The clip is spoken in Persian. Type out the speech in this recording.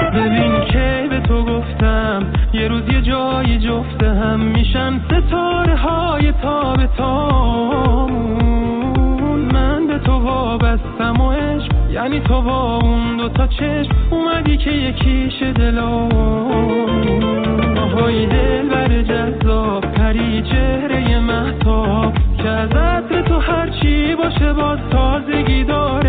ببین که به تو گفتم یه روز یه جای جفته هم میشن ستاره های تابتامون. من به تو وابستم و عشق یعنی تو با اون دوتا چشم اومدی که یکیش دلامون. آهای دل بر جذاب پری چهره مهتاب که از عطر تو هرچی باشه باز تازگی دار